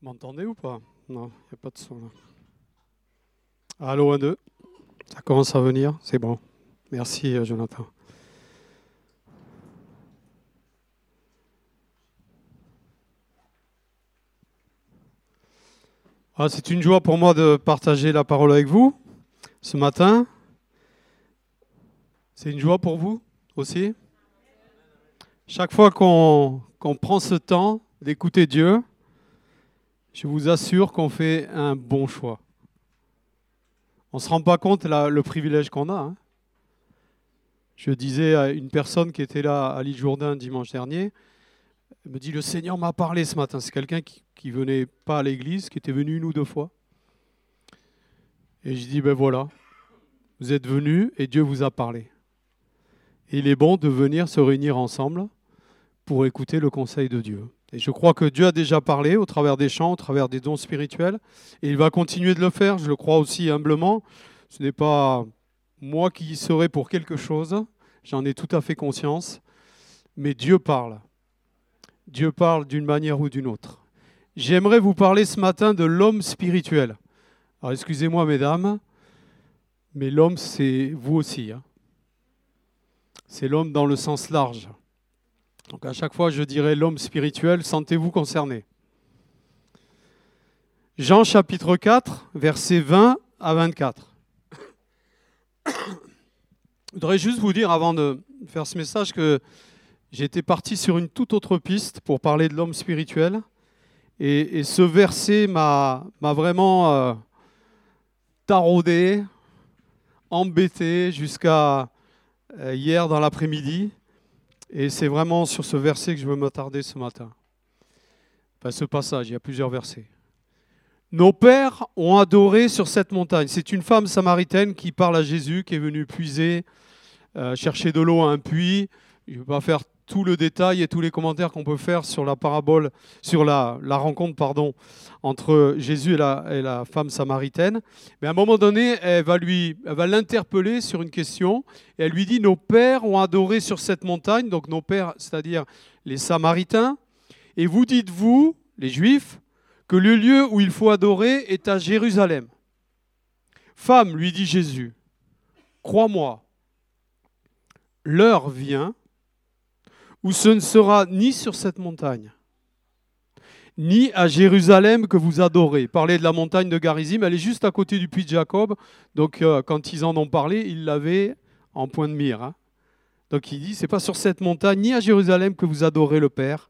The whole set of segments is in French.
Vous m'entendez ou pas? Non, il n'y a pas de son là. Allô, 1, 2. Ça commence à venir, c'est bon. Merci, Jonathan. C'est une joie pour moi de partager la parole avec vous ce matin. C'est une joie pour vous aussi. Chaque fois qu'on prend ce temps d'écouter Dieu, je vous assure qu'on fait un bon choix. On ne se rend pas compte le privilège qu'on a. Je disais à une personne qui était là à l'île Jourdain dimanche dernier, elle me dit, le Seigneur m'a parlé ce matin. C'est quelqu'un qui venait pas à l'église, qui était venu 1 ou 2 fois. Et je dis, ben voilà, vous êtes venus et Dieu vous a parlé. Et il est bon de venir se réunir ensemble pour écouter le conseil de Dieu. Et je crois que Dieu a déjà parlé au travers des chants, au travers des dons spirituels. Et il va continuer de le faire, je le crois aussi humblement. Ce n'est pas moi qui y serai pour quelque chose, j'en ai tout à fait conscience. Mais Dieu parle. Dieu parle d'une manière ou d'une autre. J'aimerais vous parler ce matin de l'homme spirituel. Alors excusez-moi mesdames, mais l'homme c'est vous aussi. C'est l'homme dans le sens large. Donc à chaque fois je dirais l'homme spirituel, sentez-vous concerné. Jean chapitre 4, versets 20 à 24. Je voudrais juste vous dire avant de faire ce message que j'étais parti sur une toute autre piste pour parler de l'homme spirituel. Et ce verset m'a vraiment taraudé, embêté jusqu'à hier dans l'après-midi. Et c'est vraiment sur ce verset que je veux m'attarder ce matin. Enfin, ce passage, il y a plusieurs versets. Nos pères ont adoré sur cette montagne. C'est une femme samaritaine qui parle à Jésus, qui est venue puiser, chercher de l'eau à un puits. Je ne vais pas faire tout le détail et tous les commentaires qu'on peut faire sur la parabole, sur la rencontre entre Jésus et la femme samaritaine. Mais à un moment donné, elle va l'interpeller sur une question et elle lui dit, nos pères ont adoré sur cette montagne, donc nos pères, c'est-à-dire les Samaritains, et vous dites-vous, les Juifs, que le lieu où il faut adorer est à Jérusalem. Femme, lui dit Jésus, crois-moi, l'heure vient où ce ne sera ni sur cette montagne, ni à Jérusalem que vous adorez. Parler de la montagne de Garizim, elle est juste à côté du puits de Jacob. Donc quand ils en ont parlé, ils l'avaient en point de mire. Donc il dit, c'est pas sur cette montagne, ni à Jérusalem que vous adorez le Père.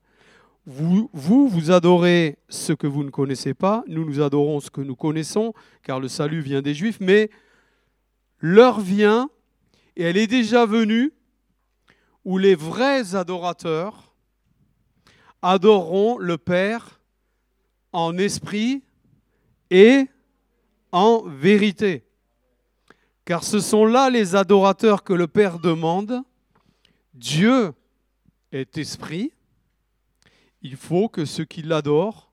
Vous adorez ce que vous ne connaissez pas. Nous adorons ce que nous connaissons, car le salut vient des Juifs. Mais l'heure vient, et elle est déjà venue, où les vrais adorateurs adoreront le Père en esprit et en vérité. Car ce sont là les adorateurs que le Père demande. Dieu est esprit. Il faut que ceux qui l'adorent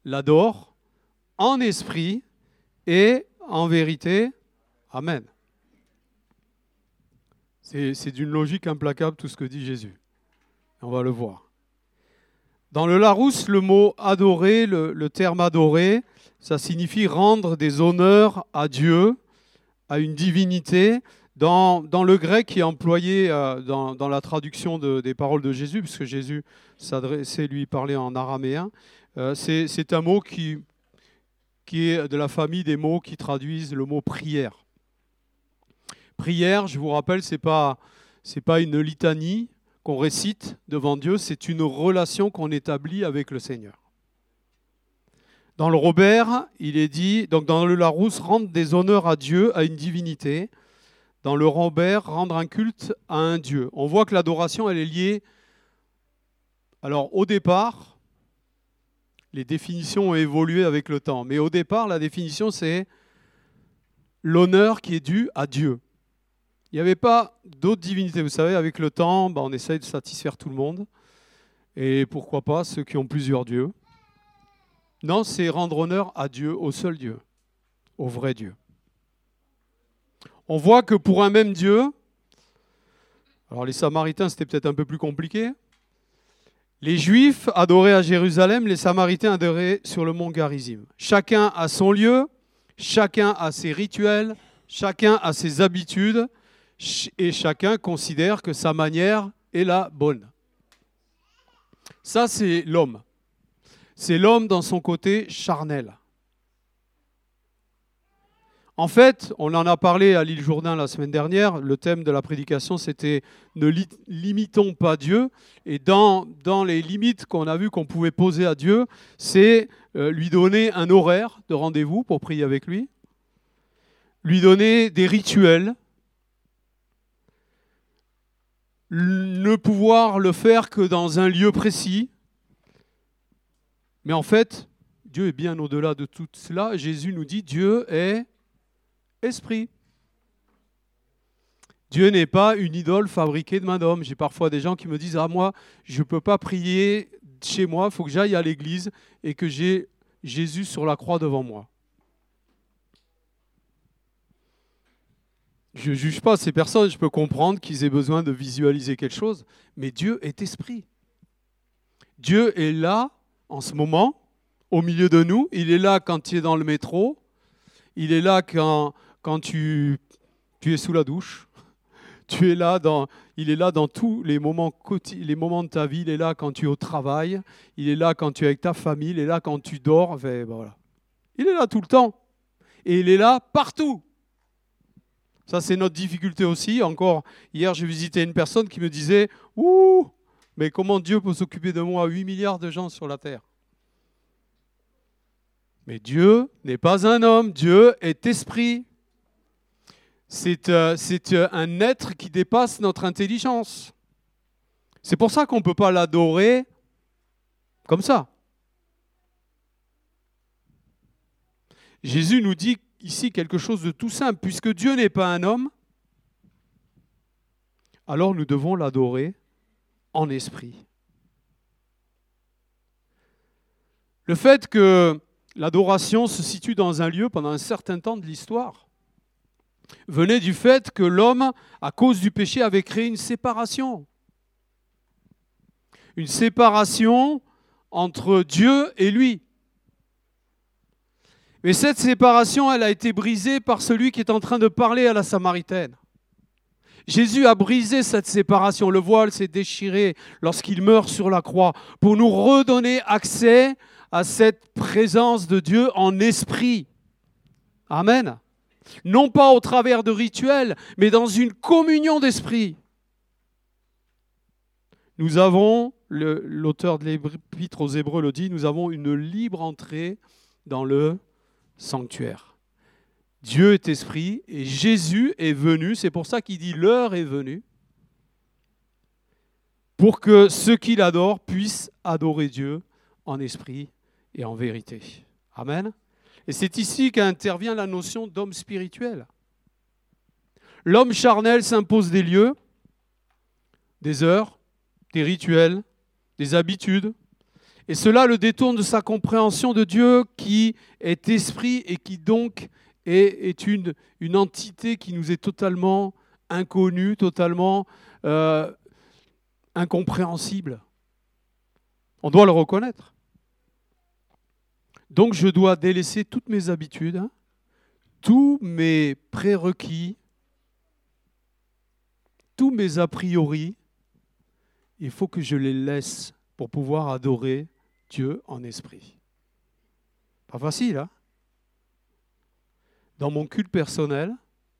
en esprit et en vérité. Amen. C'est d'une logique implacable tout ce que dit Jésus. On va le voir. Dans le Larousse, le mot adorer, le terme adorer, ça signifie rendre des honneurs à Dieu, à une divinité. Dans le grec qui est employé dans la traduction des paroles de Jésus, puisque Jésus s'adressait, lui, parler en araméen, c'est un mot qui est de la famille des mots qui traduisent le mot prière. Prière, je vous rappelle, c'est pas une litanie qu'on récite devant Dieu, c'est une relation qu'on établit avec le Seigneur. Dans le Robert, il est dit, donc dans le Larousse, rendre des honneurs à Dieu, à une divinité. Dans le Robert, rendre un culte à un Dieu. On voit que l'adoration, elle est liée. Alors au départ, les définitions ont évolué avec le temps, mais au départ, la définition, c'est l'honneur qui est dû à Dieu. Il n'y avait pas d'autres divinités. Vous savez, avec le temps, on essaye de satisfaire tout le monde. Et pourquoi pas ceux qui ont plusieurs dieux. Non, c'est rendre honneur à Dieu, au seul Dieu, au vrai Dieu. On voit que pour un même Dieu, alors les Samaritains, c'était peut-être un peu plus compliqué, Les Juifs adoraient à Jérusalem, les Samaritains adoraient sur le mont Garizim. Chacun a son lieu, chacun a ses rituels, chacun a ses habitudes, et chacun considère que sa manière est la bonne. Ça, c'est l'homme. C'est l'homme dans son côté charnel. En fait, on en a parlé à l'île Jourdain la semaine dernière. Le thème de la prédication, c'était « Ne limitons pas Dieu ». Et dans les limites qu'on a vues qu'on pouvait poser à Dieu, c'est lui donner un horaire de rendez-vous pour prier avec lui, lui donner des rituels, ne pouvoir le faire que dans un lieu précis. Mais en fait, Dieu est bien au-delà de tout cela. Jésus nous dit « Dieu est esprit ». Dieu n'est pas une idole fabriquée de main d'homme. J'ai parfois des gens qui me disent « Ah, moi, je ne peux pas prier chez moi, il faut que j'aille à l'église et que j'ai Jésus sur la croix devant moi. » Je ne juge pas ces personnes, je peux comprendre qu'ils aient besoin de visualiser quelque chose, mais Dieu est esprit. Dieu est là, en ce moment, au milieu de nous. Il est là quand tu es dans le métro. Il est là quand tu es sous la douche. Il est là dans tous les moments de ta vie. Il est là quand tu es au travail. Il est là quand tu es avec ta famille. Il est là quand tu dors. Enfin, voilà. Il est là tout le temps. Et il est là partout. Ça, c'est notre difficulté aussi. Encore, hier, j'ai visité une personne qui me disait « Ouh, mais comment Dieu peut s'occuper de moi, 8 milliards de gens sur la terre ?» Mais Dieu n'est pas un homme, Dieu est esprit. C'est un être qui dépasse notre intelligence. C'est pour ça qu'on ne peut pas l'adorer comme ça. Jésus nous dit ici quelque chose de tout simple. Puisque Dieu n'est pas un homme, alors nous devons l'adorer en esprit. Le fait que l'adoration se situe dans un lieu pendant un certain temps de l'histoire venait du fait que l'homme, à cause du péché, avait créé une séparation. Une séparation entre Dieu et lui. Mais cette séparation, elle a été brisée par celui qui est en train de parler à la Samaritaine. Jésus a brisé cette séparation. Le voile s'est déchiré lorsqu'il meurt sur la croix pour nous redonner accès à cette présence de Dieu en esprit. Amen. Non pas au travers de rituels, mais dans une communion d'esprit. Nous avons, l'auteur de l'Épître aux Hébreux le dit, nous avons une libre entrée dans le sanctuaire. Dieu est esprit et Jésus est venu, c'est pour ça qu'il dit l'heure est venue, pour que ceux qui l'adorent puissent adorer Dieu en esprit et en vérité. Amen. Et c'est ici qu'intervient la notion d'homme spirituel. L'homme charnel s'impose des lieux, des heures, des rituels, des habitudes, et cela le détourne de sa compréhension de Dieu qui est esprit et qui donc est une entité qui nous est totalement inconnue, totalement incompréhensible. On doit le reconnaître. Donc je dois délaisser toutes mes habitudes, tous mes prérequis, tous mes a priori. Il faut que je les laisse pour pouvoir adorer Dieu en esprit. Pas facile, hein? Dans mon culte personnel,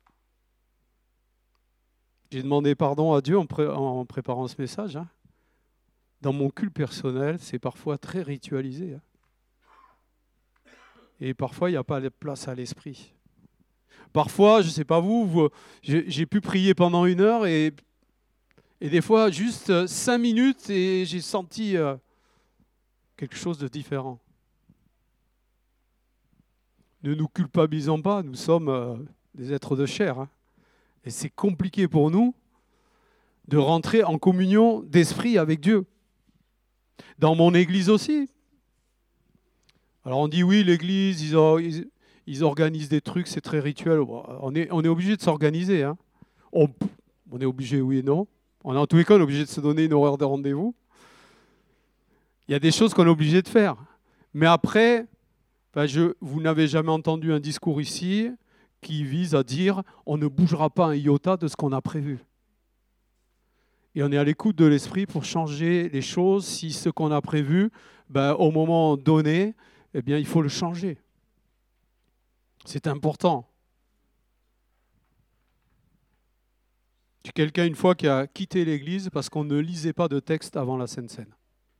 j'ai demandé pardon à Dieu en préparant ce message. Hein. Dans mon culte personnel, c'est parfois très ritualisé. Hein. Et parfois, il n'y a pas de place à l'esprit. Parfois, je ne sais pas vous, j'ai pu prier pendant 1 heure et des fois, juste 5 minutes et j'ai senti quelque chose de différent. Ne nous culpabilisons pas, nous sommes des êtres de chair. Hein. Et c'est compliqué pour nous de rentrer en communion d'esprit avec Dieu. Dans mon église aussi. Alors on dit oui, l'église, ils organisent des trucs, c'est très rituel. On est obligé de s'organiser. Hein. On est obligé, oui et non. En tous les cas, on est obligé de se donner une horaire de rendez-vous. Il y a des choses qu'on est obligé de faire. Mais après, vous n'avez jamais entendu un discours ici qui vise à dire on ne bougera pas un iota de ce qu'on a prévu. Et on est à l'écoute de l'esprit pour changer les choses si ce qu'on a prévu, au moment donné, il faut le changer. C'est important. J'ai quelqu'un une fois qui a quitté l'église parce qu'on ne lisait pas de texte avant la Sainte Seine.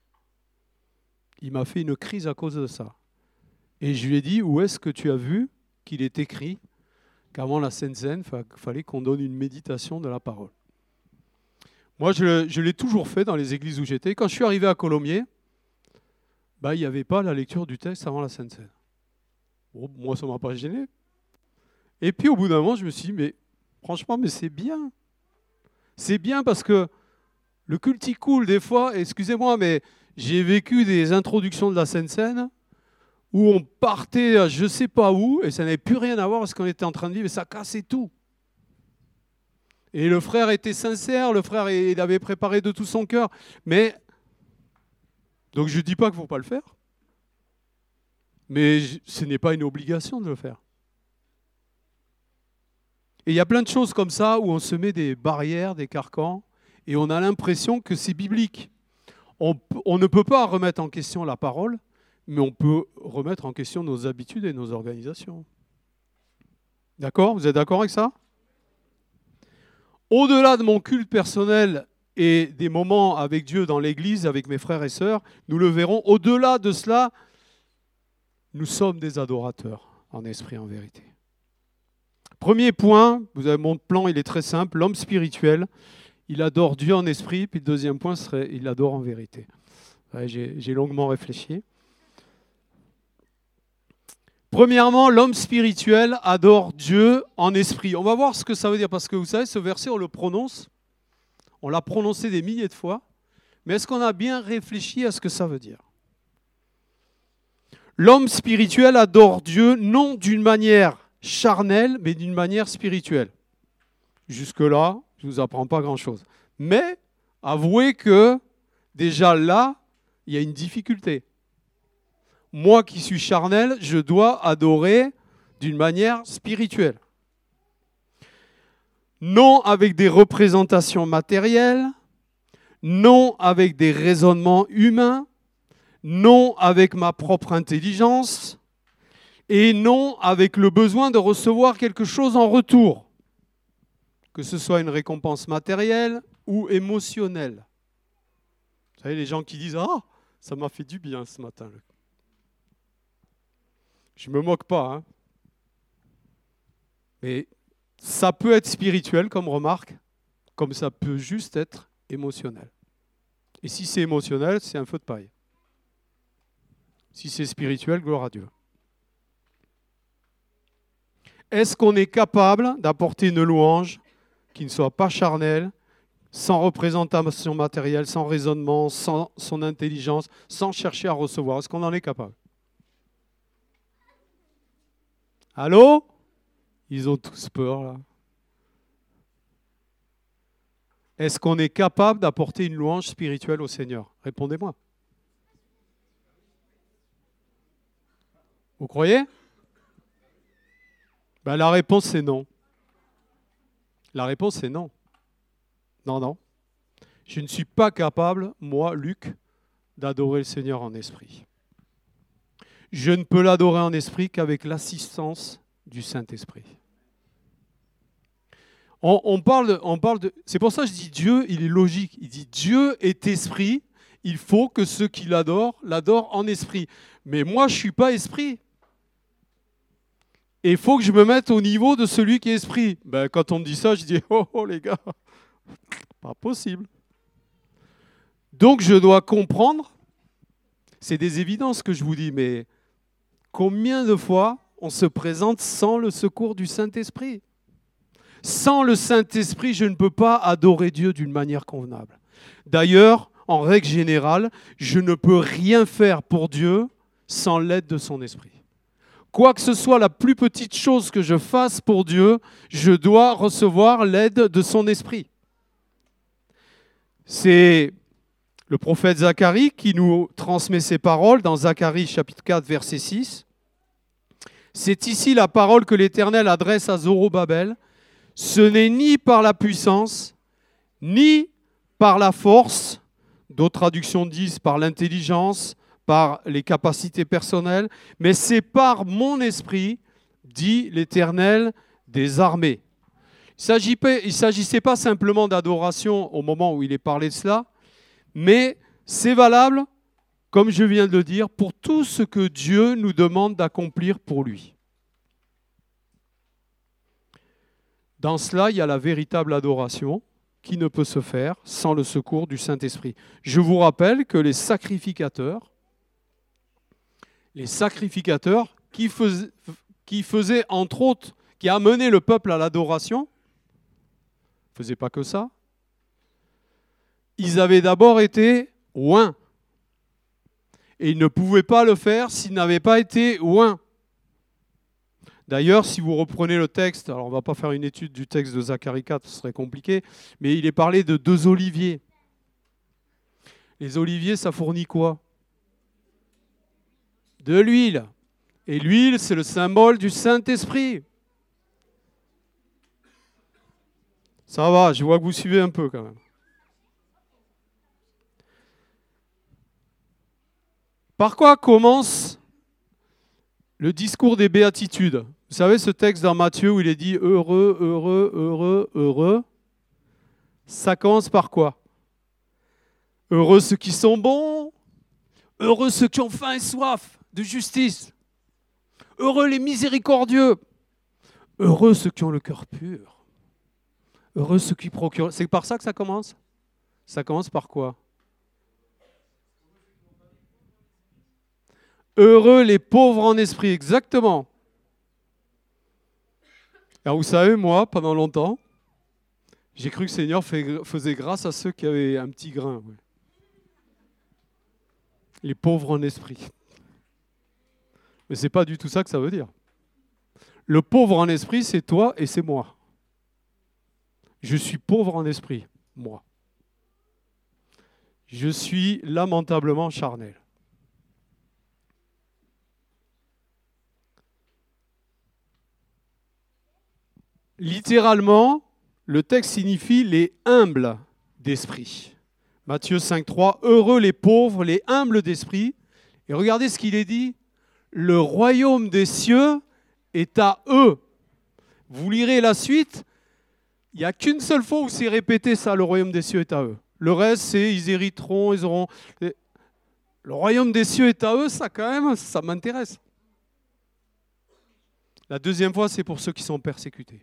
Il m'a fait une crise à cause de ça. Et je lui ai dit, où est-ce que tu as vu qu'il est écrit qu'avant la Sainte Seine, il fallait qu'on donne une méditation de la parole. Moi, je l'ai toujours fait dans les églises où j'étais. Quand je suis arrivé à Colomiers, il n'y avait pas la lecture du texte avant la Sainte Seine. Bon, moi, ça ne m'a pas gêné. Et puis, au bout d'un moment, je me suis dit, mais franchement, c'est bien. C'est bien parce que le culte, il coule des fois. Excusez-moi, mais j'ai vécu des introductions de la Sainte Seine où on partait à je ne sais pas où et ça n'avait plus rien à voir avec ce qu'on était en train de vivre et ça cassait tout. Et le frère était sincère, le frère il avait préparé de tout son cœur. Mais, donc je ne dis pas qu'il ne faut pas le faire, mais ce n'est pas une obligation de le faire. Et il y a plein de choses comme ça où on se met des barrières, des carcans, et on a l'impression que c'est biblique. On ne peut pas remettre en question la parole, mais on peut remettre en question nos habitudes et nos organisations. D'accord ? Vous êtes d'accord avec ça ? Au-delà de mon culte personnel et des moments avec Dieu dans l'Église, avec mes frères et sœurs, nous le verrons, au-delà de cela, nous sommes des adorateurs en esprit et en vérité. Premier point, vous avez mon plan, il est très simple, l'homme spirituel, il adore Dieu en esprit, puis le deuxième point serait, il adore en vérité. Ouais, j'ai longuement réfléchi. Premièrement, l'homme spirituel adore Dieu en esprit. On va voir ce que ça veut dire, parce que vous savez, ce verset, on le prononce, on l'a prononcé des milliers de fois, mais est-ce qu'on a bien réfléchi à ce que ça veut dire ? L'homme spirituel adore Dieu non d'une manière charnelle, mais d'une manière spirituelle. Jusque-là, je ne vous apprends pas grand-chose. Mais avouez que déjà là, il y a une difficulté. Moi qui suis charnel, je dois adorer d'une manière spirituelle. Non avec des représentations matérielles, non avec des raisonnements humains, non avec ma propre intelligence, et non avec le besoin de recevoir quelque chose en retour, que ce soit une récompense matérielle ou émotionnelle. Vous savez, les gens qui disent « Ah, ça m'a fait du bien ce matin ». Je ne me moque pas, hein. Mais ça peut être spirituel comme remarque, comme ça peut juste être émotionnel. Et si c'est émotionnel, c'est un feu de paille. Si c'est spirituel, gloire à Dieu. Est-ce qu'on est capable d'apporter une louange qui ne soit pas charnelle, sans représentation matérielle, sans raisonnement, sans son intelligence, sans chercher à recevoir? Est-ce qu'on en est capable? Allô? Ils ont tous peur, là. Est-ce qu'on est capable d'apporter une louange spirituelle au Seigneur? Répondez-moi. Vous croyez? La réponse, c'est non. La réponse, c'est non. Non. Je ne suis pas capable, moi, Luc, d'adorer le Seigneur en esprit. Je ne peux l'adorer en esprit qu'avec l'assistance du Saint-Esprit. On parle de... C'est pour ça que je dis Dieu, il est logique. Il dit Dieu est esprit, il faut que ceux qui l'adorent en esprit. Mais moi, je ne suis pas esprit. Et il faut que je me mette au niveau de celui qui est esprit. Quand on me dit ça, je dis oh les gars, pas possible. Donc je dois comprendre, c'est des évidences que je vous dis, mais combien de fois on se présente sans le secours du Saint-Esprit? Sans le Saint-Esprit, je ne peux pas adorer Dieu d'une manière convenable. D'ailleurs, en règle générale, je ne peux rien faire pour Dieu sans l'aide de son esprit. Quoi que ce soit la plus petite chose que je fasse pour Dieu, je dois recevoir l'aide de son esprit. C'est Le prophète Zacharie qui nous transmet ces paroles dans Zacharie chapitre 4 verset 6. C'est ici la parole que l'Éternel adresse à Zorobabel. Ce n'est ni par la puissance, ni par la force, d'autres traductions disent par l'intelligence, par les capacités personnelles, mais c'est par mon esprit, dit l'Éternel des armées. Il ne s'agissait pas simplement d'adoration au moment où il est parlé de cela, mais c'est valable, comme je viens de le dire, pour tout ce que Dieu nous demande d'accomplir pour lui. Dans cela, il y a la véritable adoration qui ne peut se faire sans le secours du Saint-Esprit. Je vous rappelle que les sacrificateurs qui faisaient entre autres, qui amenaient le peuple à l'adoration, ne faisaient pas que ça. Ils avaient d'abord été oints. Et ils ne pouvaient pas le faire s'ils n'avaient pas été oints. D'ailleurs, si vous reprenez le texte, alors on ne va pas faire une étude du texte de Zacharie 4, ce serait compliqué, mais il est parlé de 2 oliviers. Les oliviers, ça fournit quoi? De l'huile. Et l'huile, c'est le symbole du Saint-Esprit. Ça va, je vois que vous suivez un peu quand même. Par quoi commence le discours des béatitudes? Vous savez ce texte dans Matthieu où il est dit « heureux, heureux, heureux, heureux ». Ça commence par quoi? Heureux ceux qui sont bons, heureux ceux qui ont faim et soif de justice, heureux les miséricordieux, heureux ceux qui ont le cœur pur, heureux ceux qui procurent. C'est par ça que ça commence? Ça commence par quoi? Heureux les pauvres en esprit, exactement. Alors vous savez, moi, pendant longtemps, j'ai cru que le Seigneur faisait grâce à ceux qui avaient un petit grain. Ouais. Les pauvres en esprit. Mais ce n'est pas du tout ça que ça veut dire. Le pauvre en esprit, c'est toi et c'est moi. Je suis pauvre en esprit, moi. Je suis lamentablement charnel. Littéralement, le texte signifie les humbles d'esprit. Matthieu 5,3, heureux les pauvres, les humbles d'esprit. Et regardez ce qu'il est dit, le royaume des cieux est à eux. Vous lirez la suite, il n'y a qu'une seule fois où c'est répété ça, le royaume des cieux est à eux. Le reste, c'est ils hériteront, ils auront... Le royaume des cieux est à eux, ça quand même, ça m'intéresse. La deuxième fois, c'est pour ceux qui sont persécutés.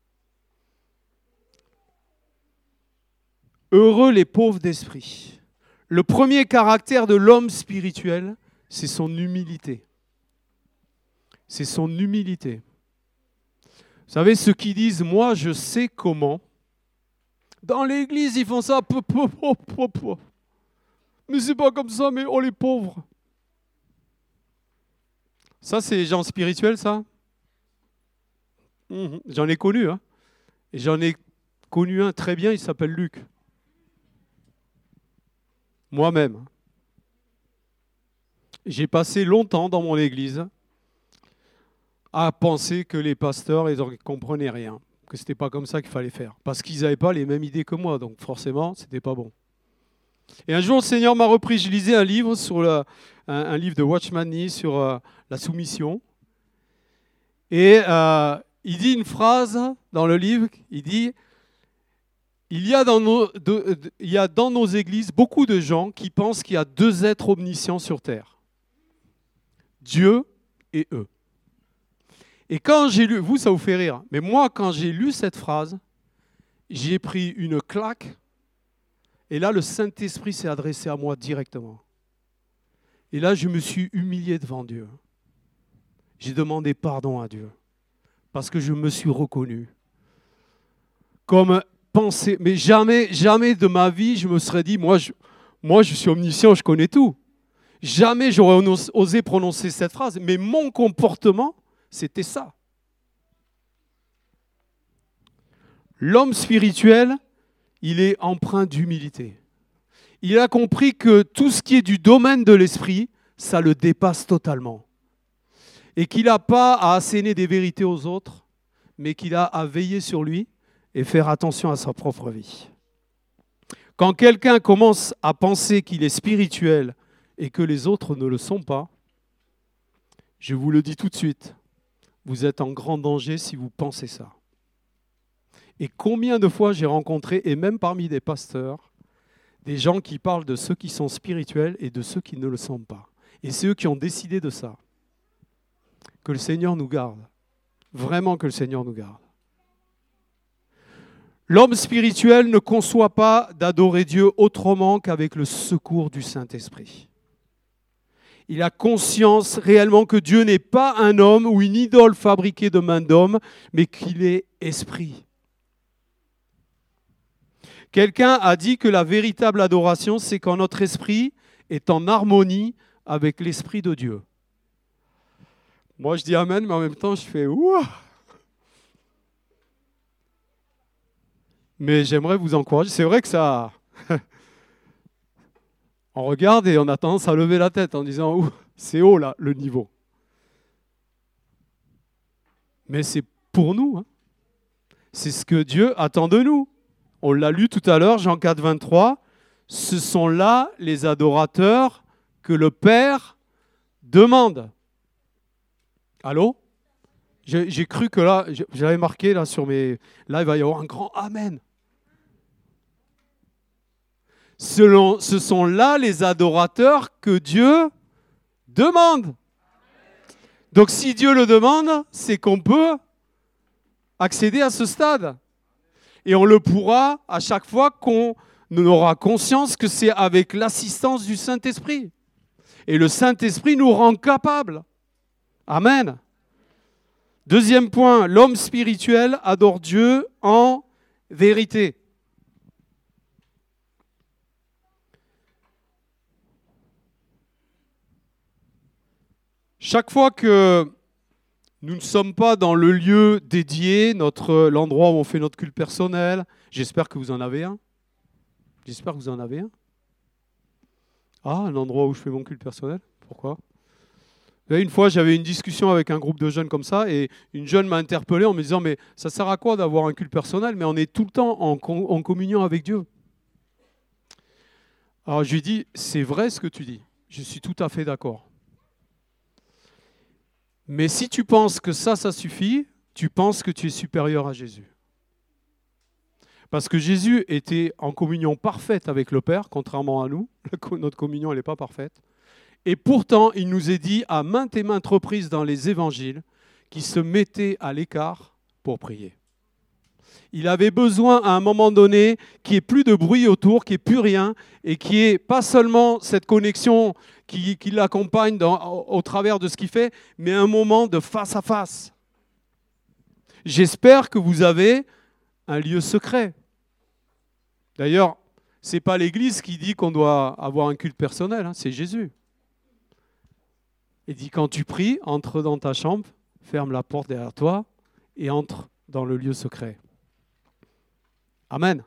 Heureux les pauvres d'esprit. Le premier caractère de l'homme spirituel, c'est son humilité. C'est son humilité. Vous savez, ceux qui disent « moi, je sais comment », dans l'église, ils font ça. Mais c'est pas comme ça, mais oh les pauvres. Ça, c'est les gens spirituels, ça. J'en ai connu, hein. Et j'en ai connu un très bien, il s'appelle Luc. Moi-même. J'ai passé longtemps dans mon église à penser que les pasteurs, ils ne comprenaient rien, que ce n'était pas comme ça qu'il fallait faire. Parce qu'ils n'avaient pas les mêmes idées que moi, donc forcément, ce n'était pas bon. Et un jour, le Seigneur m'a repris, je lisais un livre, un livre de Watchman Nee sur la soumission. Et il dit une phrase dans le livre, il dit « Il y a dans nos églises beaucoup de gens qui pensent qu'il y a 2 êtres omniscients sur terre. Dieu et eux. » Et quand j'ai lu, vous ça vous fait rire, mais moi quand j'ai lu cette phrase, j'ai pris une claque et là le Saint-Esprit s'est adressé à moi directement. Et là je me suis humilié devant Dieu. J'ai demandé pardon à Dieu parce que je me suis reconnu comme pensée, mais jamais de ma vie je me serais dit moi je suis omniscient, je connais tout. Jamais j'aurais osé prononcer cette phrase, mais mon comportement, c'était ça. L'homme spirituel, il est empreint d'humilité. Il a compris que tout ce qui est du domaine de l'esprit, ça le dépasse totalement. Et qu'il n'a pas à asséner des vérités aux autres, mais qu'il a à veiller sur lui et faire attention à sa propre vie. Quand quelqu'un commence à penser qu'il est spirituel et que les autres ne le sont pas, je vous le dis tout de suite, vous êtes en grand danger si vous pensez ça. Et combien de fois j'ai rencontré, et même parmi des pasteurs, des gens qui parlent de ceux qui sont spirituels et de ceux qui ne le sont pas. Et c'est eux qui ont décidé de ça. Que le Seigneur nous garde. Vraiment que le Seigneur nous garde. L'homme spirituel ne conçoit pas d'adorer Dieu autrement qu'avec le secours du Saint-Esprit. Il a conscience réellement que Dieu n'est pas un homme ou une idole fabriquée de main d'homme, mais qu'il est esprit. Quelqu'un a dit que la véritable adoration, c'est quand notre esprit est en harmonie avec l'esprit de Dieu. Moi, je dis amen, mais en même temps, je fais ouah. Mais j'aimerais vous encourager. C'est vrai que ça... On regarde et on a tendance à lever la tête en disant ouh, c'est haut là, le niveau. Mais c'est pour nous. Hein. C'est ce que Dieu attend de nous. On l'a lu tout à l'heure, Jean 4, 23. Ce sont là les adorateurs que le Père demande. Allô ? J'ai cru que là, j'avais marqué là sur mes... Là, il va y avoir un grand Amen. Ce sont là les adorateurs que Dieu demande. Donc si Dieu le demande, c'est qu'on peut accéder à ce stade. Et on le pourra à chaque fois qu'on aura conscience que c'est avec l'assistance du Saint-Esprit. Et le Saint-Esprit nous rend capables. Amen. Deuxième point, l'homme spirituel adore Dieu en vérité. Chaque fois que nous ne sommes pas dans le lieu dédié, l'endroit où on fait notre culte personnel, j'espère que vous en avez un. J'espère que vous en avez un. Ah, un endroit où je fais mon culte personnel. Pourquoi ? Une fois, j'avais une discussion avec un groupe de jeunes comme ça, et une jeune m'a interpellé en me disant « Mais ça sert à quoi d'avoir un culte personnel ? Mais on est tout le temps en communion avec Dieu. » Alors je lui ai dit « C'est vrai ce que tu dis. Je suis tout à fait d'accord. Mais si tu penses que ça suffit, tu penses que tu es supérieur à Jésus. » Parce que Jésus était en communion parfaite avec le Père, contrairement à nous. Notre communion, elle n'est pas parfaite. Et pourtant, il nous est dit à maintes et maintes reprises dans les évangiles qu'il se mettait à l'écart pour prier. Il avait besoin à un moment donné qu'il n'y ait plus de bruit autour, qu'il n'y ait plus rien, et qu'il n'y ait pas seulement cette connexion qui l'accompagne au travers de ce qu'il fait, mais un moment de face à face. J'espère que vous avez un lieu secret. D'ailleurs, ce n'est pas l'Église qui dit qu'on doit avoir un culte personnel, hein, c'est Jésus. Il dit, quand tu pries, entre dans ta chambre, ferme la porte derrière toi et entre dans le lieu secret. Amen.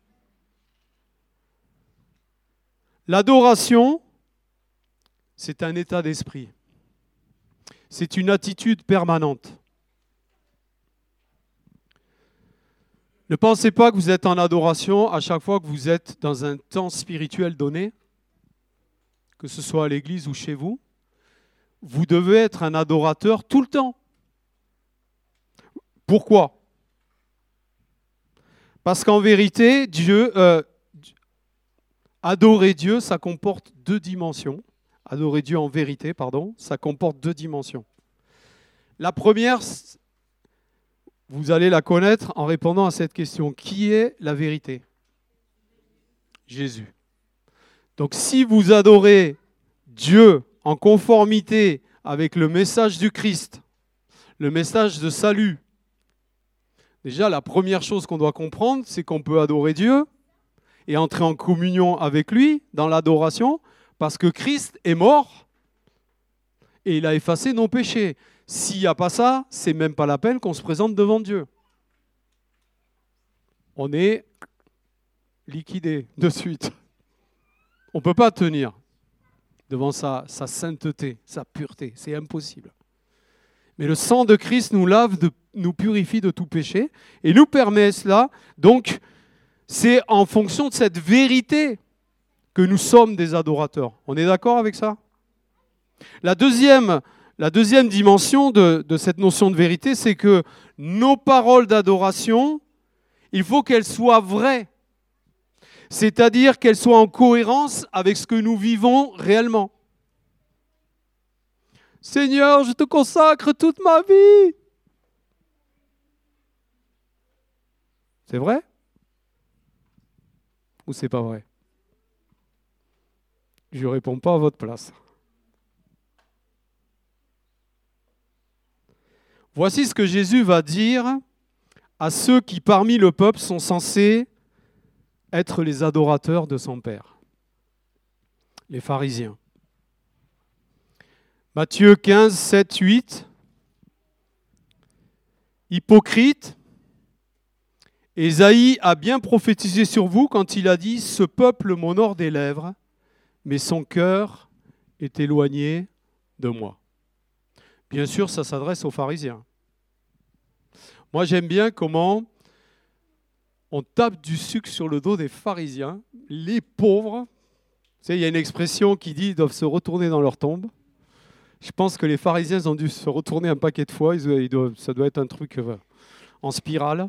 L'adoration, c'est un état d'esprit. C'est une attitude permanente. Ne pensez pas que vous êtes en adoration à chaque fois que vous êtes dans un temps spirituel donné, que ce soit à l'église ou chez vous. Vous devez être un adorateur tout le temps. Pourquoi ? Parce qu'en vérité, adorer Dieu, ça comporte deux dimensions. Adorer Dieu en vérité, ça comporte deux dimensions. La première, vous allez la connaître en répondant à cette question. Qui est la vérité ? Jésus. Donc si vous adorez Dieu en conformité avec le message du Christ, le message de salut, déjà la première chose qu'on doit comprendre, c'est qu'on peut adorer Dieu et entrer en communion avec lui dans l'adoration parce que Christ est mort et il a effacé nos péchés. S'il n'y a pas ça, c'est même pas la peine qu'on se présente devant Dieu. On est liquidé de suite. On ne peut pas tenir devant sa sainteté, sa pureté. C'est impossible. Mais le sang de Christ nous lave, nous purifie de tout péché et nous permet cela. Donc, c'est en fonction de cette vérité que nous sommes des adorateurs. On est d'accord avec ça ? La deuxième dimension de cette notion de vérité, c'est que nos paroles d'adoration, il faut qu'elles soient vraies. C'est-à-dire qu'elles soient en cohérence avec ce que nous vivons réellement. Seigneur, je te consacre toute ma vie. C'est vrai ? Ou c'est pas vrai ? Je ne réponds pas à votre place. Voici ce que Jésus va dire à ceux qui, parmi le peuple, sont censés être les adorateurs de son Père, les pharisiens. Matthieu 15, 7, 8. Hypocrite, Ésaïe a bien prophétisé sur vous quand il a dit « Ce peuple m'honore des lèvres, mais son cœur est éloigné de moi. » Bien sûr, ça s'adresse aux pharisiens. Moi, j'aime bien comment on tape du sucre sur le dos des pharisiens, les pauvres. Tu sais, il y a une expression qui dit qu'ils doivent se retourner dans leur tombe. Je pense que les pharisiens ont dû se retourner un paquet de fois. Ça doit être un truc en spirale.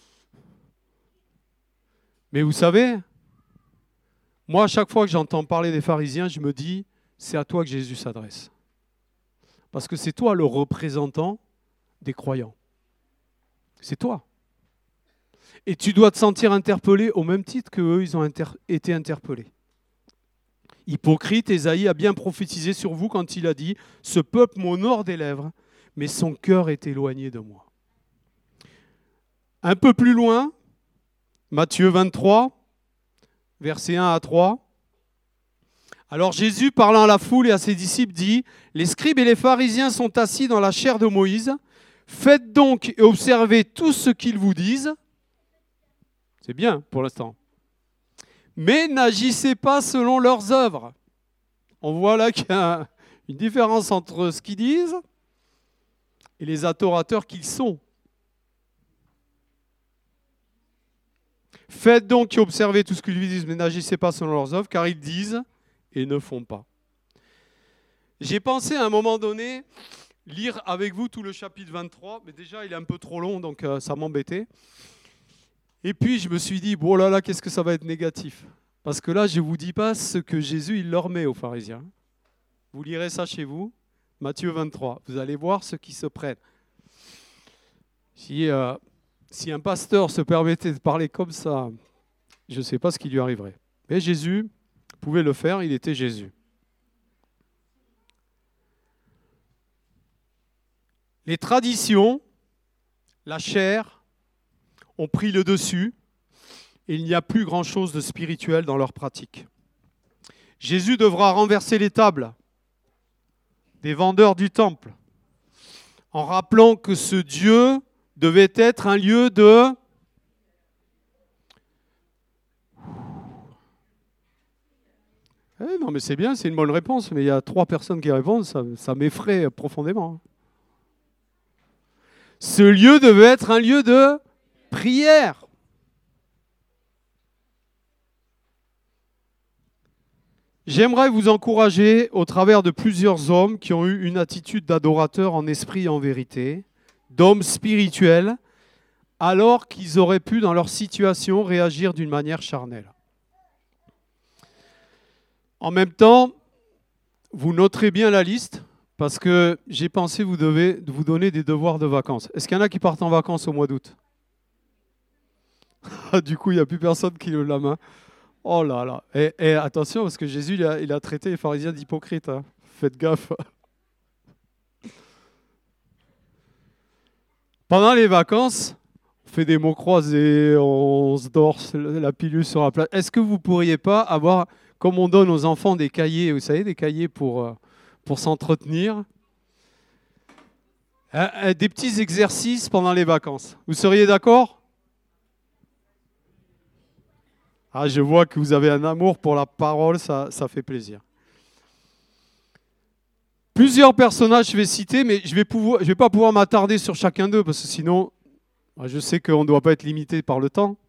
Mais vous savez, moi, à chaque fois que j'entends parler des pharisiens, je me dis, c'est à toi que Jésus s'adresse. Parce que c'est toi le représentant des croyants. C'est toi. Et tu dois te sentir interpellé au même titre qu'eux, ils ont été interpellés. Hypocrite, Ésaïe a bien prophétisé sur vous quand il a dit « Ce peuple m'honore des lèvres, mais son cœur est éloigné de moi. » Un peu plus loin, Matthieu 23, versets 1 à 3. Alors Jésus, parlant à la foule et à ses disciples, dit « Les scribes et les pharisiens sont assis dans la chaire de Moïse. Faites donc et observez tout ce qu'ils vous disent. » C'est bien pour l'instant. Mais n'agissez pas selon leurs œuvres. On voit là qu'il y a une différence entre ce qu'ils disent et les adorateurs qu'ils sont. Faites donc et observez tout ce qu'ils lui disent, mais n'agissez pas selon leurs œuvres, car ils disent et ne font pas. J'ai pensé à un moment donné lire avec vous tout le chapitre 23, mais déjà il est un peu trop long, donc ça m'embêtait. Et puis je me suis dit, bon là là, qu'est-ce que ça va être négatif ? Parce que là, je ne vous dis pas ce que Jésus il leur met aux pharisiens. Vous lirez ça chez vous, Matthieu 23. Vous allez voir ceux qui se prennent. Si un pasteur se permettait de parler comme ça, je ne sais pas ce qui lui arriverait. Mais Jésus pouvait le faire, il était Jésus. Les traditions, la chair, ont pris le dessus et il n'y a plus grand-chose de spirituel dans leur pratique. Jésus devra renverser les tables des vendeurs du temple en rappelant que ce Dieu devait être un lieu de... non mais c'est bien, c'est une bonne réponse, mais il y a 3 personnes qui répondent, ça m'effraie profondément. Ce lieu devait être un lieu de prière. J'aimerais vous encourager au travers de plusieurs hommes qui ont eu une attitude d'adorateur en esprit et en vérité, d'hommes spirituels, alors qu'ils auraient pu, dans leur situation, réagir d'une manière charnelle. En même temps, vous noterez bien la liste, parce que j'ai pensé vous donner des devoirs de vacances. Est-ce qu'il y en a qui partent en vacances au mois d'août ? Du coup, il n'y a plus personne qui lève la main. Oh là là. Et attention, parce que Jésus, il a traité les pharisiens d'hypocrites. Hein. Faites gaffe. Pendant les vacances, on fait des mots croisés, on se dort la pilule sur la plage. Est-ce que vous ne pourriez pas avoir, comme on donne aux enfants des cahiers, vous savez, des cahiers pour s'entretenir, des petits exercices pendant les vacances. Vous seriez d'accord ? Ah, je vois que vous avez un amour pour la parole, ça fait plaisir. Plusieurs personnages je vais citer, mais je vais pas pouvoir m'attarder sur chacun d'eux, parce que sinon, je sais qu'on ne doit pas être limité par le temps.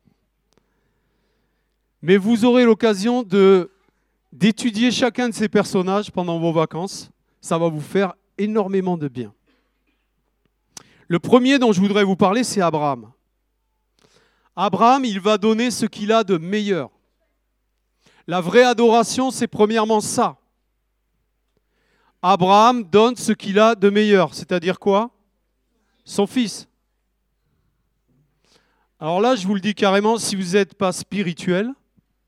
Mais vous aurez l'occasion d'étudier chacun de ces personnages pendant vos vacances. Ça va vous faire énormément de bien. Le premier dont je voudrais vous parler, c'est Abraham. Abraham, il va donner ce qu'il a de meilleur. La vraie adoration, c'est premièrement ça. Abraham donne ce qu'il a de meilleur. C'est-à-dire quoi? Son fils. Alors là, je vous le dis carrément, si vous n'êtes pas spirituel, vous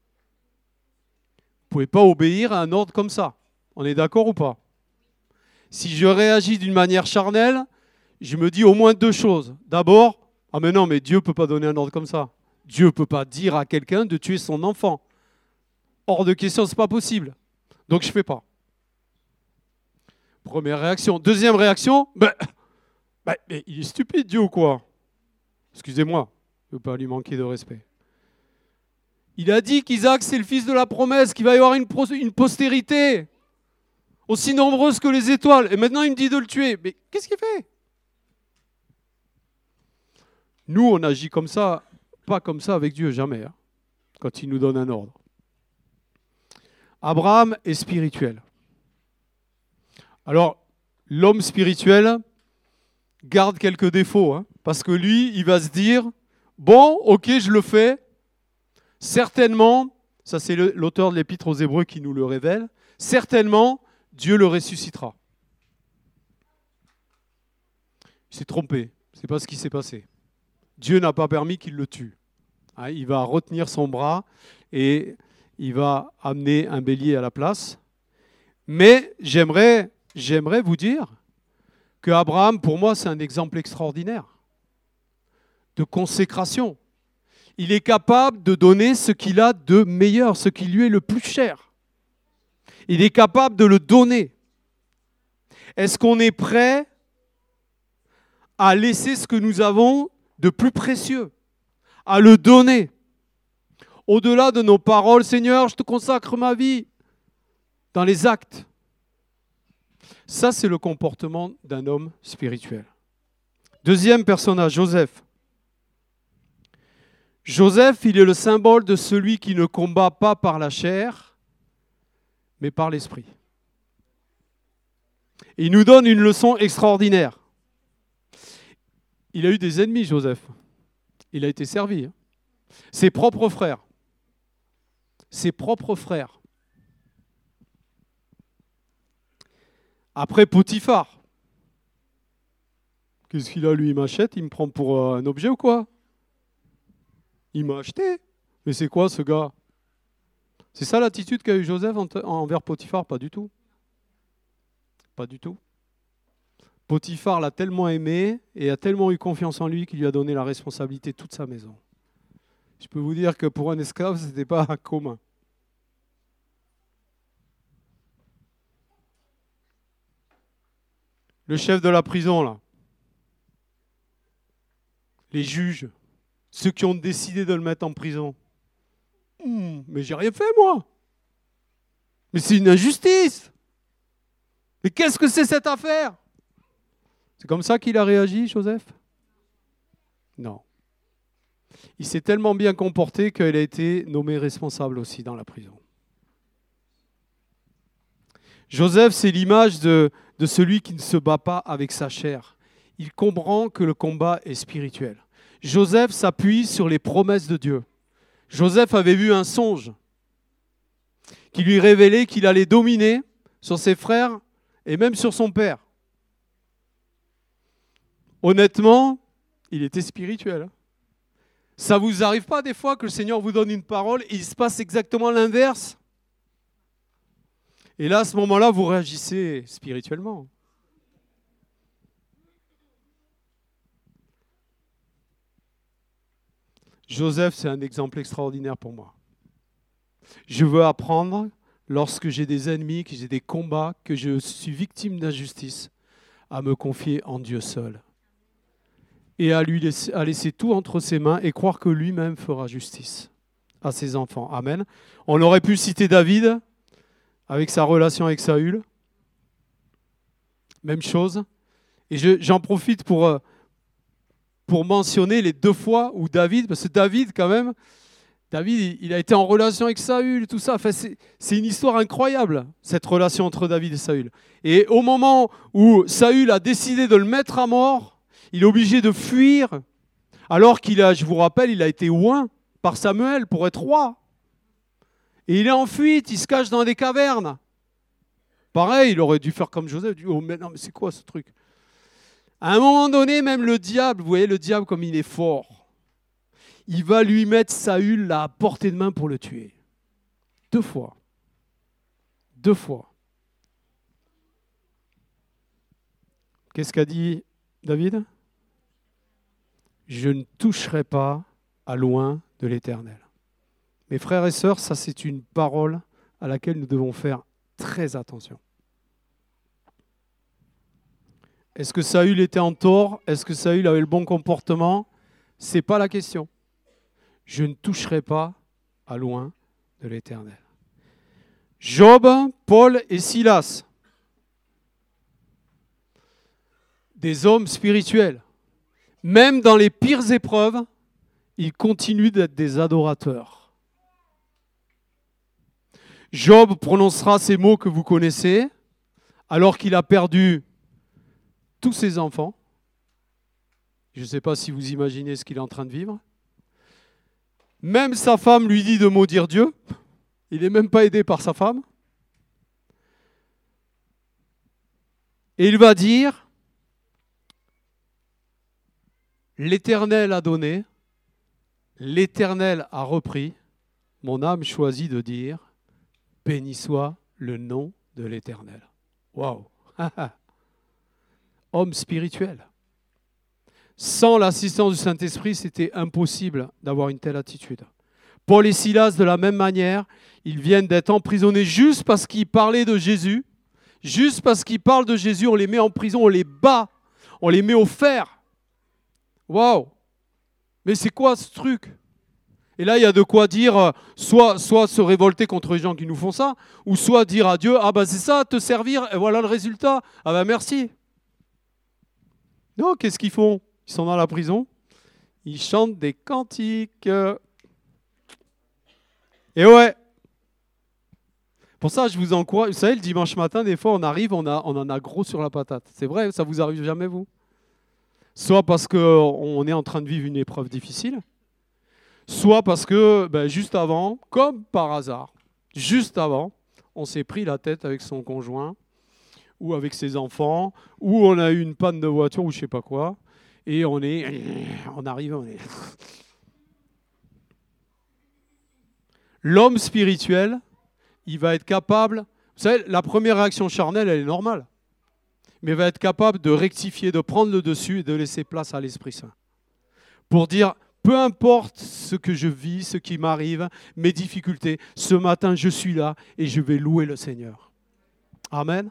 ne pouvez pas obéir à un ordre comme ça. On est d'accord ou pas? Si je réagis d'une manière charnelle, je me dis au moins deux choses. D'abord, ah mais non, mais Dieu ne peut pas donner un ordre comme ça. Dieu ne peut pas dire à quelqu'un de tuer son enfant. Hors de question, ce n'est pas possible. Donc je ne fais pas. Première réaction. Deuxième réaction, mais il est stupide Dieu ou quoi? Excusez-moi, je ne veux pas lui manquer de respect. Il a dit qu'Isaac c'est le fils de la promesse, qu'il va y avoir une postérité aussi nombreuse que les étoiles. Et maintenant il me dit de le tuer. Mais qu'est-ce qu'il fait? Nous, on agit comme ça, pas comme ça avec Dieu, jamais, hein, quand il nous donne un ordre. Abraham est spirituel. Alors, l'homme spirituel garde quelques défauts, hein, parce que lui, il va se dire, bon, ok, je le fais, certainement, ça c'est l'auteur de l'Épître aux Hébreux qui nous le révèle, certainement, Dieu le ressuscitera. Il s'est trompé, c'est pas ce qui s'est passé. Dieu n'a pas permis qu'il le tue. Hein, il va retenir son bras et il va amener un bélier à la place. Mais j'aimerais vous dire que Abraham, pour moi, c'est un exemple extraordinaire de consécration. Il est capable de donner ce qu'il a de meilleur, ce qui lui est le plus cher. Il est capable de le donner. Est-ce qu'on est prêt à laisser ce que nous avons de plus précieux, à le donner? Au-delà de nos paroles, Seigneur, je te consacre ma vie, dans les actes. Ça, c'est le comportement d'un homme spirituel. Deuxième personnage, Joseph. Joseph, il est le symbole de celui qui ne combat pas par la chair, mais par l'esprit. Il nous donne une leçon extraordinaire. Il a eu des ennemis, Joseph. Il a été servi. Ses propres frères. Ses propres frères. Après Potiphar. Qu'est-ce qu'il a, lui? Il m'achète, il me prend pour un objet ou quoi? Il m'a acheté. Mais c'est quoi ce gars? C'est ça l'attitude qu'a eu Joseph envers Potiphar? Pas du tout. Pas du tout. Potiphar l'a tellement aimé et a tellement eu confiance en lui qu'il lui a donné la responsabilité de toute sa maison. Je peux vous dire que pour un esclave, ce n'était pas commun. Le chef de la prison, là. Les juges. Ceux qui ont décidé de le mettre en prison. Mais j'ai rien fait, moi. Mais c'est une injustice. Mais qu'est-ce que c'est cette affaire? C'est comme ça qu'il a réagi, Joseph? Non. Il s'est tellement bien comporté qu'il a été nommé responsable aussi dans la prison. Joseph, c'est l'image de celui qui ne se bat pas avec sa chair. Il comprend que le combat est spirituel. Joseph s'appuie sur les promesses de Dieu. Joseph avait vu un songe qui lui révélait qu'il allait dominer sur ses frères et même sur son père. Honnêtement, il était spirituel. Ça ne vous arrive pas des fois que le Seigneur vous donne une parole et il se passe exactement l'inverse? Et là, à ce moment-là, vous réagissez spirituellement. Joseph, c'est un exemple extraordinaire pour moi. Je veux apprendre, lorsque j'ai des ennemis, que j'ai des combats, que je suis victime d'injustice, à me confier en Dieu seul. Et à laisser tout entre ses mains et croire que lui-même fera justice. à ses enfants. Amen. On aurait pu citer David avec sa relation avec Saül. Même chose. Et j'en profite pour mentionner les 2 fois où David, parce que David quand même, David il a été en relation avec Saül, tout ça. Enfin, c'est une histoire incroyable, cette relation entre David et Saül. Et au moment où Saül a décidé de le mettre à mort, il est obligé de fuir, alors qu'il a, je vous rappelle, il a été oint par Samuel pour être roi. Et il est en fuite, il se cache dans des cavernes. Pareil, il aurait dû faire comme Joseph, il dit, oh mais non, mais c'est quoi ce truc? À un moment donné, même le diable, vous voyez le diable comme il est fort, il va lui mettre Saül là, à portée de main pour le tuer. 2 fois. 2 fois. Qu'est-ce qu'a dit David? Je ne toucherai pas à loin de l'Éternel. Mes frères et sœurs, ça c'est une parole à laquelle nous devons faire très attention. Est-ce que Saül était en tort? Est-ce que Saül avait le bon comportement? Ce n'est pas la question. Je ne toucherai pas à loin de l'Éternel. Job, Paul et Silas, des hommes spirituels. Même dans les pires épreuves, ils continuent d'être des adorateurs. Job prononcera ces mots que vous connaissez, alors qu'il a perdu tous ses enfants. Je ne sais pas si vous imaginez ce qu'il est en train de vivre. Même sa femme lui dit de maudire Dieu. Il n'est même pas aidé par sa femme. Et il va dire, l'Éternel a donné, l'Éternel a repris, mon âme choisit de dire, béni soit le nom de l'Éternel. Waouh! Homme spirituel. Sans l'assistance du Saint-Esprit, c'était impossible d'avoir une telle attitude. Paul et Silas, de la même manière, ils viennent d'être emprisonnés juste parce qu'ils parlaient de Jésus. Juste parce qu'ils parlent de Jésus, on les met en prison, on les bat, on les met au fer. Waouh! Mais c'est quoi ce truc? Et là, il y a de quoi dire, soit se révolter contre les gens qui nous font ça, ou soit dire à Dieu, ah ben c'est ça, te servir, et voilà le résultat. Ah ben merci. Non, qu'est-ce qu'ils font? Ils sont dans la prison, ils chantent des cantiques. Et ouais. Pour ça, je vous encourage. Vous savez, le dimanche matin, des fois, on arrive, on en a gros sur la patate. C'est vrai, ça vous arrive jamais, vous? Soit parce qu'on est en train de vivre une épreuve difficile, soit parce que juste avant, comme par hasard, juste avant, on s'est pris la tête avec son conjoint ou avec ses enfants, ou on a eu une panne de voiture ou je sais pas quoi, et on arrive. L'homme spirituel, il va être capable, vous savez, la première réaction charnelle, elle est normale, mais il va être capable de rectifier, de prendre le dessus et de laisser place à l'Esprit Saint. Pour dire, peu importe ce que je vis, ce qui m'arrive, mes difficultés, ce matin, je suis là et je vais louer le Seigneur. Amen.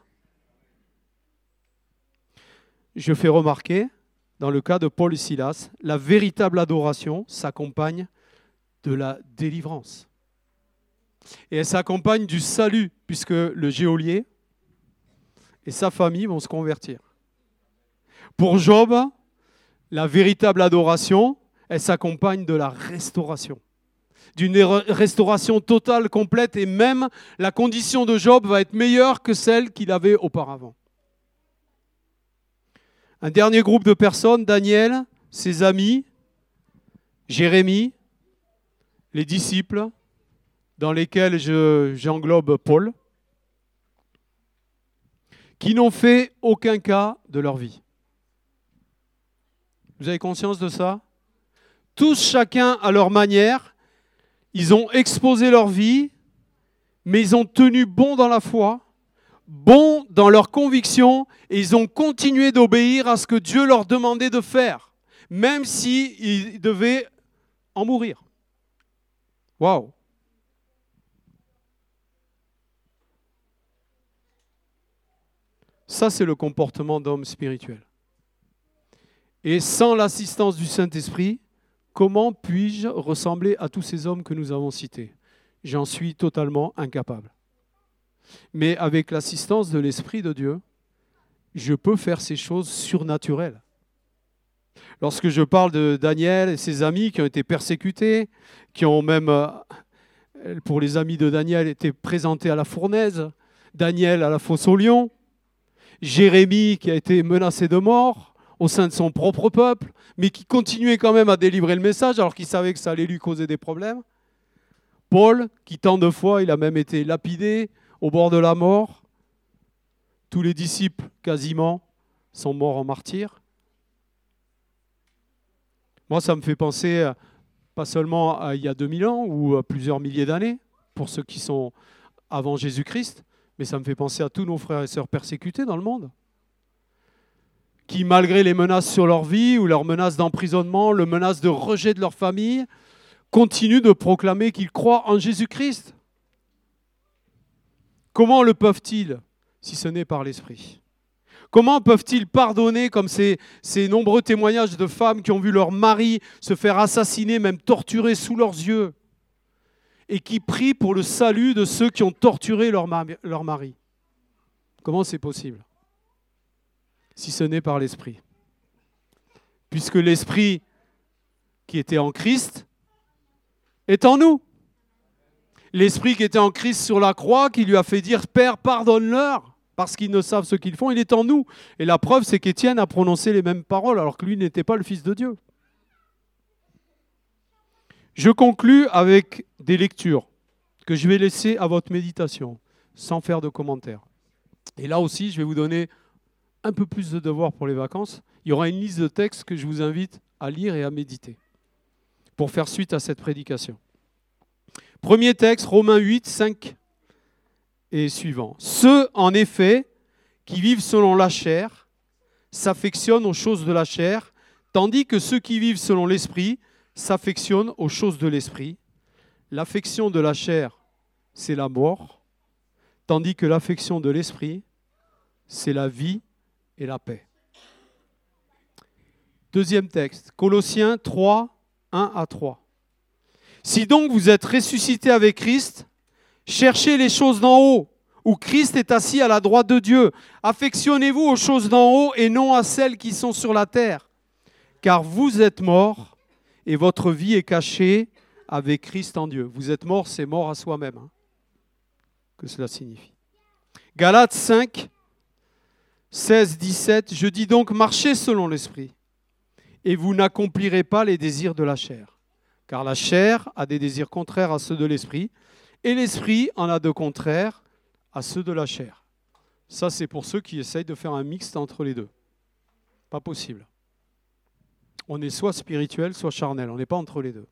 Je fais remarquer, dans le cas de Paul et Silas, la véritable adoration s'accompagne de la délivrance. Et elle s'accompagne du salut, puisque le geôlier et sa famille vont se convertir. Pour Job, la véritable adoration, elle s'accompagne de la restauration. D'une restauration totale, complète, et même la condition de Job va être meilleure que celle qu'il avait auparavant. Un dernier groupe de personnes, Daniel, ses amis, Jérémie, les disciples, dans lesquels j'englobe Paul, qui n'ont fait aucun cas de leur vie. Vous avez conscience de ça? Tous, chacun à leur manière, ils ont exposé leur vie, mais ils ont tenu bon dans la foi, bon dans leurs convictions, et ils ont continué d'obéir à ce que Dieu leur demandait de faire, même s'ils devaient en mourir. Waouh! Ça, c'est le comportement d'homme spirituel. Et sans l'assistance du Saint-Esprit, Comment puis-je ressembler à tous ces hommes que nous avons cités? J'en suis totalement incapable. Mais avec l'assistance de l'Esprit de Dieu, je peux faire ces choses surnaturelles. Lorsque je parle de Daniel et ses amis qui ont été persécutés, qui ont même, pour les amis de Daniel, été présentés à la fournaise, Daniel à la fosse aux lions, Jérémie qui a été menacé de mort au sein de son propre peuple, mais qui continuait quand même à délivrer le message alors qu'il savait que ça allait lui causer des problèmes. Paul, qui tant de fois, il a même été lapidé au bord de la mort. Tous les disciples, quasiment, sont morts en martyrs. Moi, ça me fait penser, pas seulement à il y a 2000 ans ou à plusieurs milliers d'années, pour ceux qui sont avant Jésus-Christ, mais ça me fait penser à tous nos frères et sœurs persécutés dans le monde, qui, malgré les menaces sur leur vie ou leurs menaces d'emprisonnement, les menaces de rejet de leur famille, continuent de proclamer qu'ils croient en Jésus-Christ. Comment le peuvent-ils, si ce n'est par l'Esprit? Comment peuvent-ils pardonner, comme ces nombreux témoignages de femmes qui ont vu leur mari se faire assassiner, même torturer sous leurs yeux, et qui prient pour le salut de ceux qui ont torturé leur mari? Comment c'est possible? Si ce n'est par l'Esprit. Puisque l'Esprit qui était en Christ est en nous. L'Esprit qui était en Christ sur la croix, qui lui a fait dire « Père, pardonne-leur » parce qu'ils ne savent ce qu'ils font, il est en nous. Et la preuve, c'est qu'Étienne a prononcé les mêmes paroles alors que lui n'était pas le Fils de Dieu. Je conclus avec des lectures que je vais laisser à votre méditation, sans faire de commentaires. Et là aussi, je vais vous donner un peu plus de devoirs pour les vacances. Il y aura une liste de textes que je vous invite à lire et à méditer pour faire suite à cette prédication. Premier texte, Romains 8, 5 et suivant. Ceux, en effet, qui vivent selon la chair, s'affectionnent aux choses de la chair, tandis que ceux qui vivent selon l'esprit s'affectionnent aux choses de l'esprit. L'affection de la chair, c'est la mort, tandis que l'affection de l'esprit, c'est la vie et la paix. Deuxième texte, Colossiens 3, 1 à 3. Si donc vous êtes ressuscités avec Christ, cherchez les choses d'en haut, où Christ est assis à la droite de Dieu. Affectionnez-vous aux choses d'en haut et non à celles qui sont sur la terre. Car vous êtes morts et votre vie est cachée avec Christ en Dieu. Vous êtes morts, c'est mort à soi-même, que cela signifie. Galates 5, 16, 17. Je dis donc, marchez selon l'esprit, et vous n'accomplirez pas les désirs de la chair. Car la chair a des désirs contraires à ceux de l'esprit, et l'esprit en a de contraires à ceux de la chair. Ça, c'est pour ceux qui essayent de faire un mixte entre les deux. Pas possible. On est soit spirituel, soit charnel. On n'est pas entre les deux.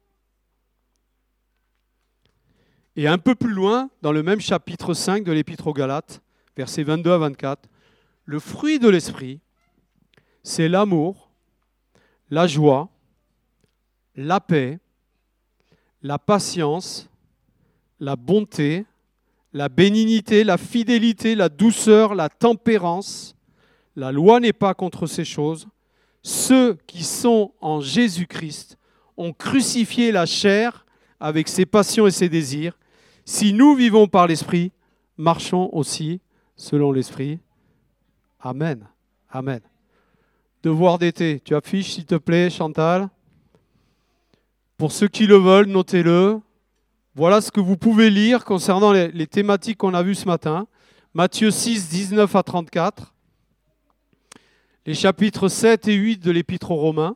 Et un peu plus loin, dans le même chapitre 5 de l'Épître aux Galates, versets 22 à 24, le fruit de l'esprit, c'est l'amour, la joie, la paix, la patience, la bonté, la bénignité, la fidélité, la douceur, la tempérance. La loi n'est pas contre ces choses. Ceux qui sont en Jésus-Christ ont crucifié la chair avec ses passions et ses désirs. Si nous vivons par l'Esprit, marchons aussi selon l'Esprit. Amen. Amen. Devoir d'été. Tu affiches, s'il te plaît, Chantal. Pour ceux qui le veulent, notez-le. Voilà ce que vous pouvez lire concernant les thématiques qu'on a vues ce matin. Matthieu 6, 19 à 34. Les chapitres 7 et 8 de l'Épître aux Romains.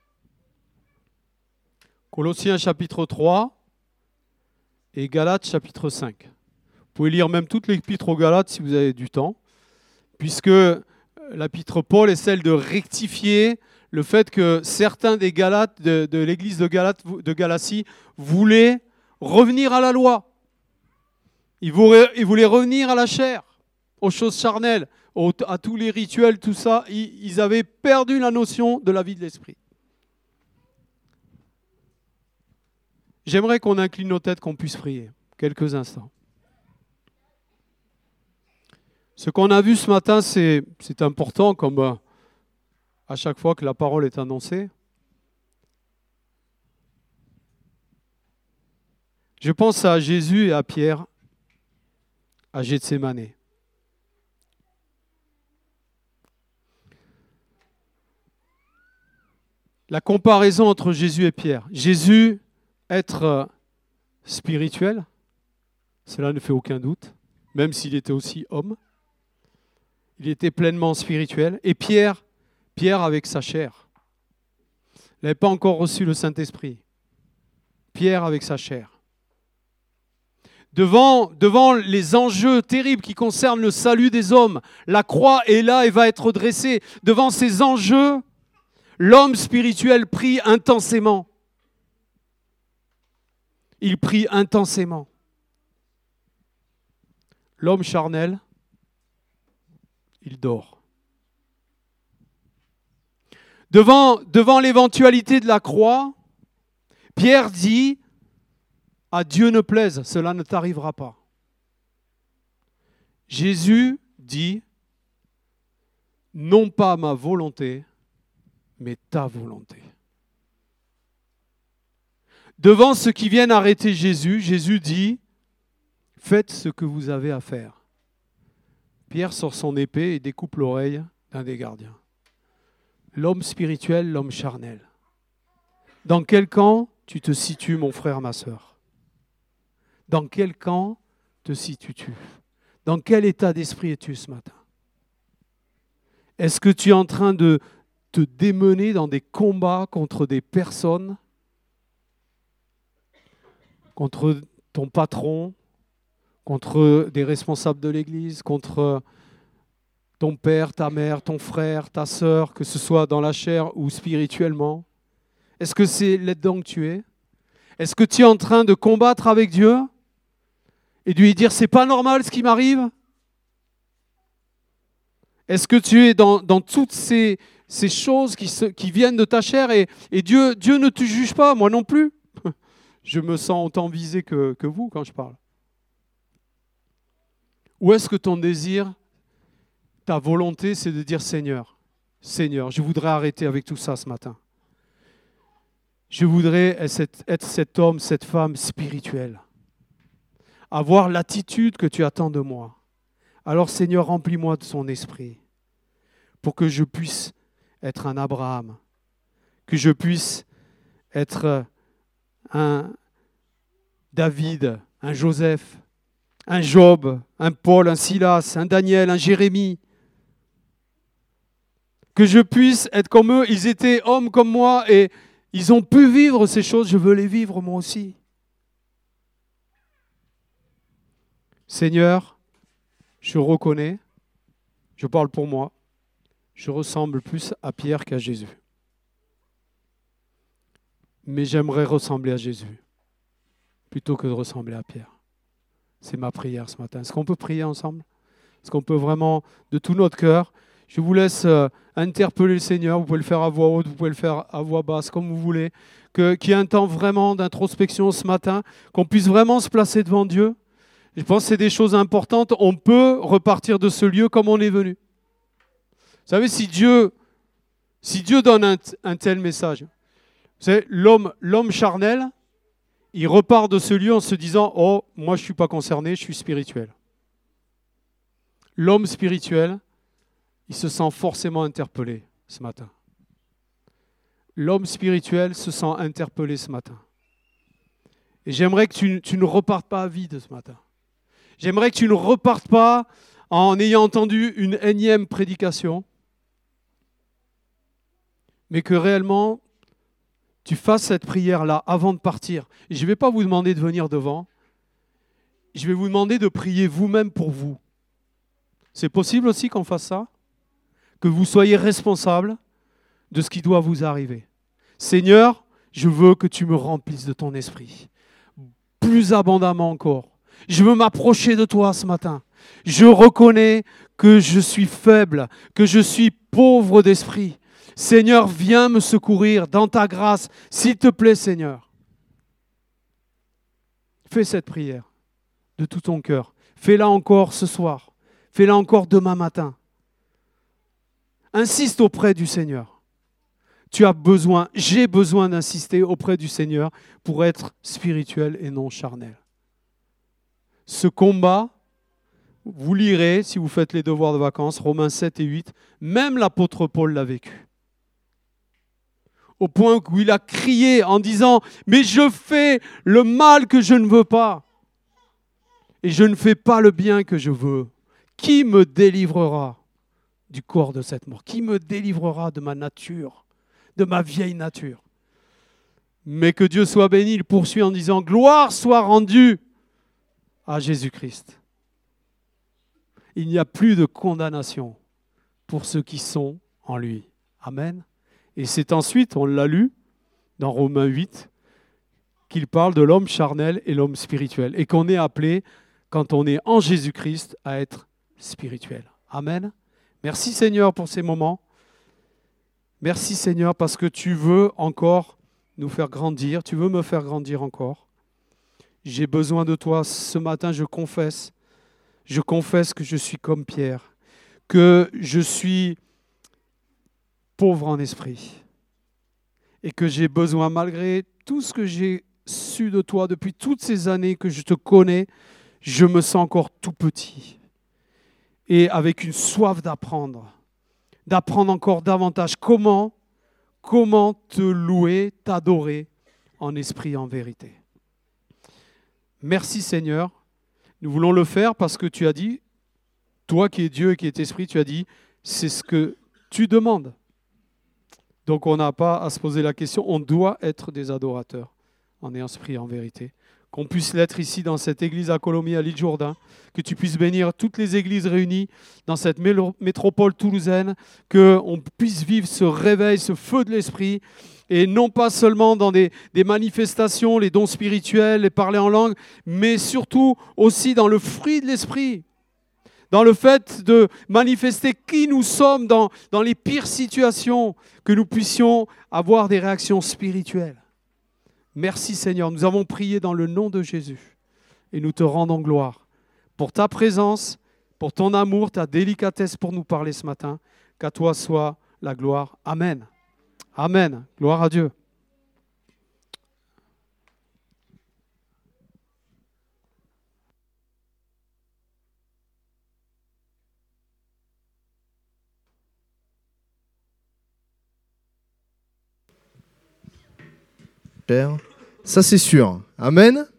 Colossiens chapitre 3 et Galates chapitre 5. Vous pouvez lire même toute l'Épître aux Galates si vous avez du temps, puisque l'Épître Paul est celle de rectifier le fait que certains des Galates, de l'église de Galatie voulaient revenir à la loi. Ils voulaient revenir à la chair, aux choses charnelles, à tous les rituels, tout ça. Ils avaient perdu la notion de la vie de l'esprit. J'aimerais qu'on incline nos têtes, qu'on puisse prier quelques instants. Ce qu'on a vu ce matin, c'est important, comme à chaque fois que la parole est annoncée. Je pense à Jésus et à Pierre à Gethsémane. La comparaison entre Jésus et Pierre. Jésus, être spirituel, cela ne fait aucun doute, même s'il était aussi homme. Il était pleinement spirituel. Et Pierre avec sa chair. Il n'avait pas encore reçu le Saint-Esprit. Pierre avec sa chair. Devant les enjeux terribles qui concernent le salut des hommes, la croix est là et va être dressée. Devant ces enjeux, l'homme spirituel prie intensément. Il prie intensément. L'homme charnel, il dort. Devant l'éventualité de la croix, Pierre dit, à Dieu ne plaise, cela ne t'arrivera pas. Jésus dit, non pas ma volonté, mais ta volonté. Devant ceux qui viennent arrêter Jésus, Jésus dit, faites ce que vous avez à faire. Pierre sort son épée et découpe l'oreille d'un des gardiens. L'homme spirituel, l'homme charnel. Dans quel camp tu te situes, mon frère, ma sœur ? Dans quel camp te situes-tu ? Dans quel état d'esprit es-tu ce matin ? Est-ce que tu es en train de te démener dans des combats contre des personnes, contre ton patron, contre des responsables de l'Église, contre ton père, ta mère, ton frère, ta sœur, que ce soit dans la chair ou spirituellement ? Est-ce que c'est là-dedans que tu es ? Est-ce que tu es en train de combattre avec Dieu et de lui dire, c'est pas normal ce qui m'arrive? Est-ce que tu es dans toutes ces choses qui viennent de ta chair et Dieu ne te juge pas, moi non plus. Je me sens autant visé que vous quand je parle. Ou est-ce que ton désir, ta volonté, c'est de dire Seigneur, je voudrais arrêter avec tout ça ce matin. Je voudrais être cet homme, cette femme spirituelle. Avoir l'attitude que tu attends de moi. Alors Seigneur, remplis-moi de son esprit pour que je puisse être un Abraham, que je puisse être un David, un Joseph, un Job, un Paul, un Silas, un Daniel, un Jérémie. Que je puisse être comme eux, ils étaient hommes comme moi et ils ont pu vivre ces choses, je veux les vivre moi aussi. Seigneur, je reconnais, je parle pour moi, je ressemble plus à Pierre qu'à Jésus. Mais j'aimerais ressembler à Jésus plutôt que de ressembler à Pierre. C'est ma prière ce matin. Est-ce qu'on peut prier ensemble ? Est-ce qu'on peut vraiment, de tout notre cœur, je vous laisse interpeller le Seigneur, vous pouvez le faire à voix haute, vous pouvez le faire à voix basse, comme vous voulez, qu'il y ait un temps vraiment d'introspection ce matin, qu'on puisse vraiment se placer devant Dieu. Je pense que c'est des choses importantes. On peut repartir de ce lieu comme on est venu. Vous savez, si Dieu donne un tel message, vous savez, l'homme charnel, il repart de ce lieu en se disant « Oh, moi je ne suis pas concerné, je suis spirituel ». L'homme spirituel, il se sent forcément interpellé ce matin. L'homme spirituel se sent interpellé ce matin. Et j'aimerais que tu ne repartes pas à vide ce matin. J'aimerais que tu ne repartes pas en ayant entendu une énième prédication, mais que réellement, tu fasses cette prière-là avant de partir. Et je ne vais pas vous demander de venir devant. Je vais vous demander de prier vous-même pour vous. C'est possible aussi qu'on fasse ça? Que vous soyez responsable de ce qui doit vous arriver. Seigneur, je veux que tu me remplisses de ton esprit. Plus abondamment encore. Je veux m'approcher de toi ce matin. Je reconnais que je suis faible, que je suis pauvre d'esprit. Seigneur, viens me secourir dans ta grâce, s'il te plaît, Seigneur. Fais cette prière de tout ton cœur. Fais-la encore ce soir. Fais-la encore demain matin. Insiste auprès du Seigneur. Tu as besoin, j'ai besoin d'insister auprès du Seigneur pour être spirituel et non charnel. Ce combat, vous lirez, si vous faites les devoirs de vacances, Romains 7 et 8, même l'apôtre Paul l'a vécu. Au point où il a crié en disant « Mais je fais le mal que je ne veux pas, et je ne fais pas le bien que je veux. Qui me délivrera du corps de cette mort? Qui me délivrera de ma nature, de ma vieille nature ?» Mais que Dieu soit béni, il poursuit en disant « Gloire soit rendue à Jésus-Christ. » Il n'y a plus de condamnation pour ceux qui sont en lui. Amen. Et c'est ensuite, on l'a lu dans Romains 8, qu'il parle de l'homme charnel et l'homme spirituel. Et qu'on est appelé, quand on est en Jésus-Christ, à être spirituel. Amen. Merci Seigneur pour ces moments. Merci Seigneur parce que tu veux encore nous faire grandir. Tu veux me faire grandir encore. J'ai besoin de toi. Ce matin, je confesse que je suis comme Pierre, que je suis pauvre en esprit et que j'ai besoin, malgré tout ce que j'ai su de toi depuis toutes ces années que je te connais, je me sens encore tout petit et avec une soif d'apprendre encore davantage comment te louer, t'adorer en esprit et en vérité. Merci Seigneur. Nous voulons le faire parce que tu as dit, toi qui es Dieu et qui es esprit, tu as dit, c'est ce que tu demandes. Donc on n'a pas à se poser la question, on doit être des adorateurs en esprit et en vérité. Qu'on puisse l'être ici dans cette église à Colomiers, à l'île Jourdain, que tu puisses bénir toutes les églises réunies dans cette métropole toulousaine, qu'on puisse vivre ce réveil, ce feu de l'esprit, et non pas seulement dans des manifestations, les dons spirituels, les parler en langue, mais surtout aussi dans le fruit de l'esprit, dans le fait de manifester qui nous sommes dans les pires situations, que nous puissions avoir des réactions spirituelles. Merci Seigneur, nous avons prié dans le nom de Jésus et nous te rendons gloire pour ta présence, pour ton amour, ta délicatesse pour nous parler ce matin. Qu'à toi soit la gloire. Amen. Amen. Gloire à Dieu. Père, ça c'est sûr. Amen.